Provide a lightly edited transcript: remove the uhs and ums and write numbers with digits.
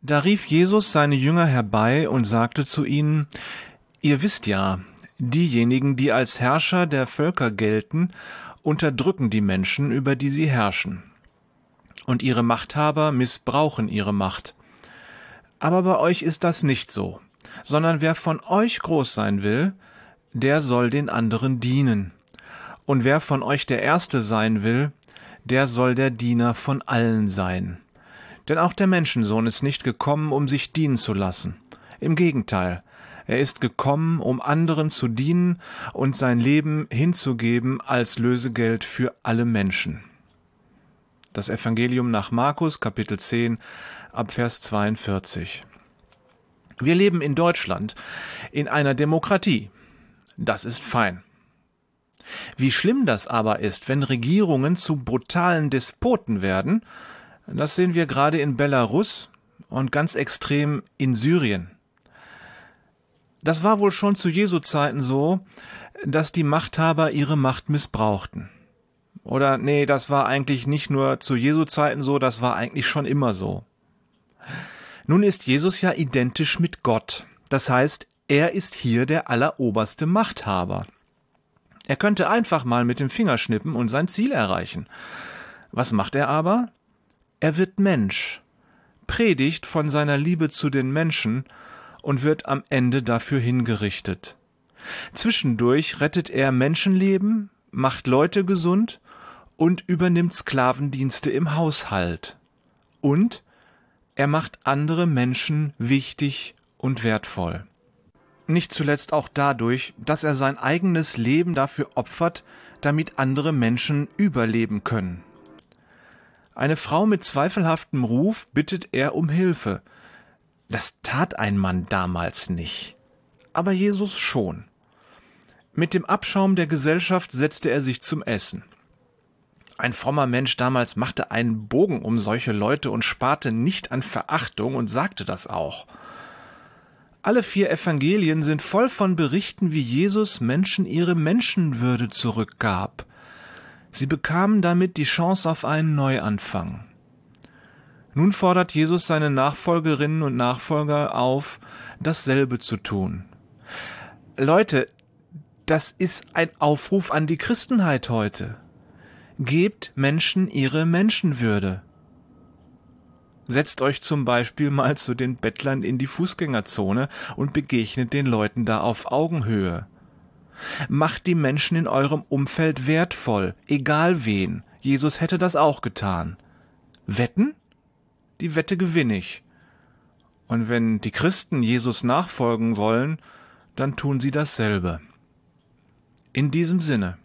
Da rief Jesus seine Jünger herbei und sagte zu ihnen: Ihr wisst ja, diejenigen, die als Herrscher der Völker gelten, unterdrücken die Menschen, über die sie herrschen. Und ihre Machthaber missbrauchen ihre Macht. Aber bei euch ist das nicht so, sondern wer von euch groß sein will, der soll den anderen dienen. Und wer von euch der Erste sein will, der soll der Diener von allen sein. Denn auch der Menschensohn ist nicht gekommen, um sich dienen zu lassen. Im Gegenteil, er ist gekommen, um anderen zu dienen und sein Leben hinzugeben als Lösegeld für alle Menschen. Das Evangelium nach Markus, Kapitel 10, ab Vers 42. Wir leben in Deutschland, in einer Demokratie. Das ist fein. Wie schlimm das aber ist, wenn Regierungen zu brutalen Despoten werden, das sehen wir gerade in Belarus und ganz extrem in Syrien. Das war wohl schon zu Jesu Zeiten so, dass die Machthaber ihre Macht missbrauchten. Oder nee, das war eigentlich nicht nur zu Jesu Zeiten so, das war eigentlich schon immer so. Nun ist Jesus ja identisch mit Gott. Das heißt, er ist hier der alleroberste Machthaber. Er könnte einfach mal mit dem Finger schnippen und sein Ziel erreichen. Was macht er aber? Er wird Mensch, predigt von seiner Liebe zu den Menschen und wird am Ende dafür hingerichtet. Zwischendurch rettet er Menschenleben, macht Leute gesund und übernimmt Sklavendienste im Haushalt. Und er macht andere Menschen wichtig und wertvoll. Nicht zuletzt auch dadurch, dass er sein eigenes Leben dafür opfert, damit andere Menschen überleben können. Eine Frau mit zweifelhaftem Ruf bittet er um Hilfe. Das tat ein Mann damals nicht, aber Jesus schon. Mit dem Abschaum der Gesellschaft setzte er sich zum Essen. Ein frommer Mensch damals machte einen Bogen um solche Leute und sparte nicht an Verachtung und sagte das auch. Alle 4 Evangelien sind voll von Berichten, wie Jesus Menschen ihre Menschenwürde zurückgab. Sie bekamen damit die Chance auf einen Neuanfang. Nun fordert Jesus seine Nachfolgerinnen und Nachfolger auf, dasselbe zu tun. Leute, das ist ein Aufruf an die Christenheit heute. Gebt Menschen ihre Menschenwürde. Setzt euch zum Beispiel mal zu den Bettlern in die Fußgängerzone und begegnet den Leuten da auf Augenhöhe. Macht die Menschen in eurem Umfeld wertvoll, egal wen. Jesus hätte das auch getan. Wetten? Die Wette gewinne ich. Und wenn die Christen Jesus nachfolgen wollen, dann tun sie dasselbe. In diesem Sinne.